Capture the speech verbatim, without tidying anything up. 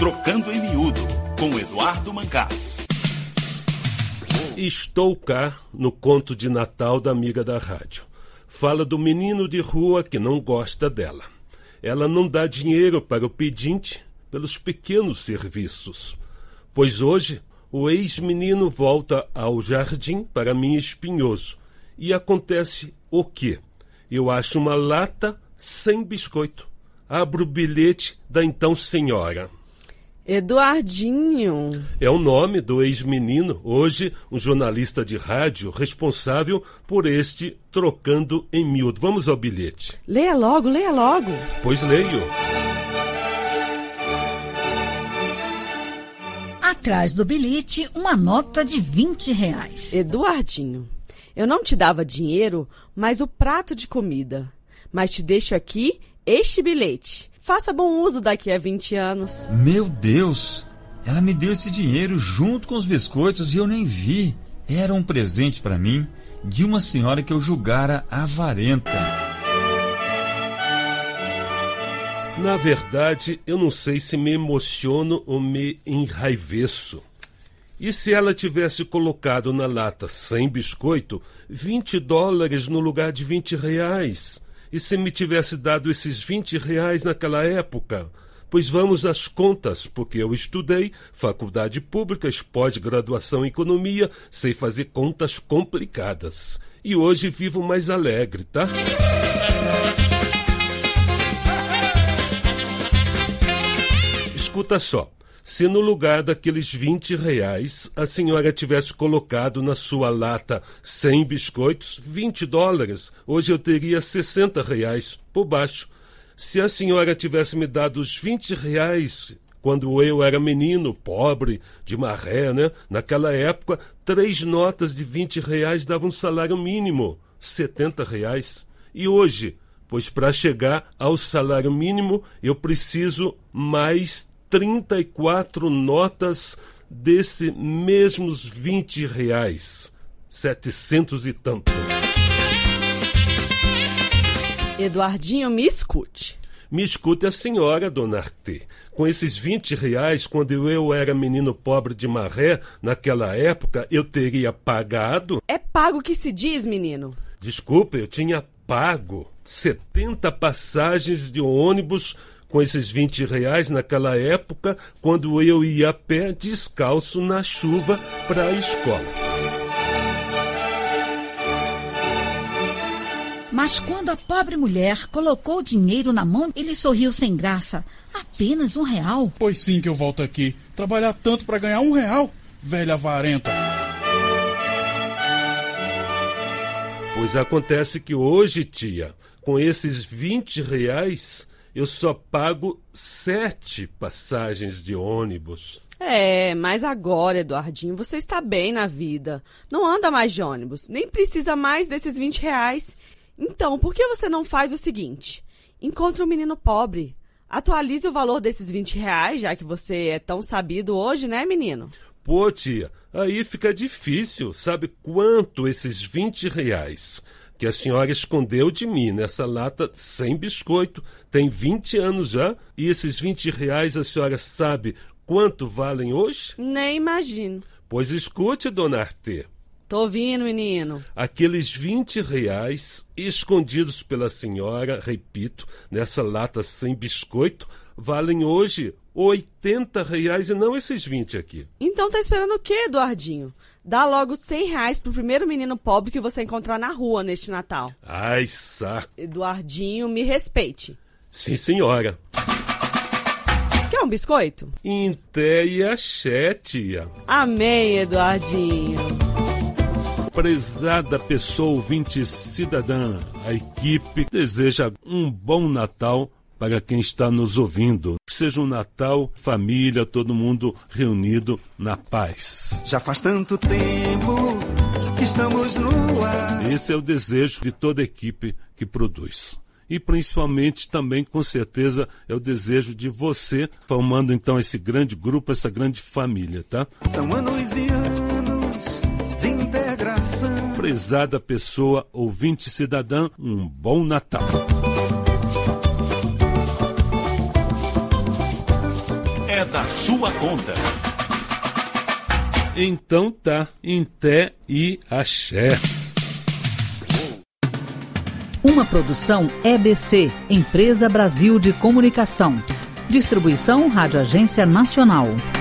Trocando em Miúdo, com Eduardo Mangás. Estou cá no conto de Natal da amiga da rádio. Fala do menino de rua que não gosta dela. Ela não dá dinheiro para o pedinte pelos pequenos serviços. Pois hoje, o ex-menino volta ao jardim para mim espinhoso. E acontece o quê? Eu acho uma lata sem biscoito. Abro o bilhete da então senhora. Eduardinho. É o nome do ex-menino, hoje um jornalista de rádio responsável por este Trocando em Miúdo. Vamos ao bilhete. Leia logo, leia logo. Pois leio. Atrás do bilhete, uma nota de vinte reais. Eduardinho, eu não te dava dinheiro, mas o prato de comida. Mas te deixo aqui este bilhete. Faça bom uso daqui a vinte anos. Meu Deus! Ela me deu esse dinheiro junto com os biscoitos e eu nem vi. Era um presente para mim de uma senhora que eu julgara avarenta. Na verdade, eu não sei se me emociono ou me enraiveço. E se ela tivesse colocado na lata sem biscoito vinte dólares no lugar de vinte reais? E se me tivesse dado esses vinte reais naquela época? Pois vamos às contas, porque eu estudei faculdade pública, pós-graduação em economia, sei fazer contas complicadas. E hoje vivo mais alegre, tá? Escuta só. Se no lugar daqueles vinte reais a senhora tivesse colocado na sua lata sem biscoitos, vinte dólares, hoje eu teria sessenta reais por baixo. Se a senhora tivesse me dado os vinte reais quando eu era menino, pobre, de maré, né? Naquela época, três notas de vinte reais davam um salário mínimo, setenta reais. E hoje, pois para chegar ao salário mínimo, eu preciso mais trinta e quatro notas desse mesmos vinte reais. Setecentos e tanto. Eduardinho, me escute. Me escute a senhora, dona Artê. Com esses vinte reais, quando eu era menino pobre de maré, naquela época, eu teria pagado... É pago que se diz, menino. Desculpa, eu tinha pago setenta passagens de ônibus com esses vinte reais naquela época, quando eu ia a pé descalço na chuva para a escola. Mas quando a pobre mulher colocou o dinheiro na mão, ele sorriu sem graça. Apenas um real. Pois sim que eu volto aqui. Trabalhar tanto para ganhar um real, velha avarenta. Pois acontece que hoje, tia, com esses vinte reais... eu só pago sete passagens de ônibus. É, mas agora, Eduardinho, você está bem na vida. Não anda mais de ônibus, nem precisa mais desses vinte reais. Então, por que você não faz o seguinte? Encontre um menino pobre. Atualize o valor desses vinte reais, já que você é tão sabido hoje, né, menino? Pô, tia, aí fica difícil. Sabe quanto esses vinte reais... que a senhora escondeu de mim nessa lata sem biscoito, tem vinte anos já, e esses vinte reais a senhora sabe quanto valem hoje? Nem imagino. Pois escute, dona Artê. Tô ouvindo, menino. Aqueles vinte reais escondidos pela senhora, repito, nessa lata sem biscoito, valem hoje oitenta reais e não esses vinte aqui. Então tá esperando o quê, Eduardinho? Dá logo cem reais pro primeiro menino pobre que você encontrar na rua neste Natal. Ai, saco. Eduardinho, me respeite. Sim, senhora. Quer um biscoito? Em té e axé, tia. Amém, Eduardinho. Prezada pessoa ouvinte cidadã, a equipe deseja um bom Natal para quem está nos ouvindo. Que seja um Natal, família, todo mundo reunido na paz. Já faz tanto tempo que estamos no ar. Esse é o desejo de toda a equipe que produz. E principalmente também, com certeza, é o desejo de você, formando então esse grande grupo, essa grande família, tá? São anos e anos de integração. Prezada pessoa, ouvinte cidadã, um bom Natal. é da sua conta. Então tá, em té e axé. Uma produção E B C, Empresa Brasil de Comunicação. Distribuição Rádio Agência Nacional.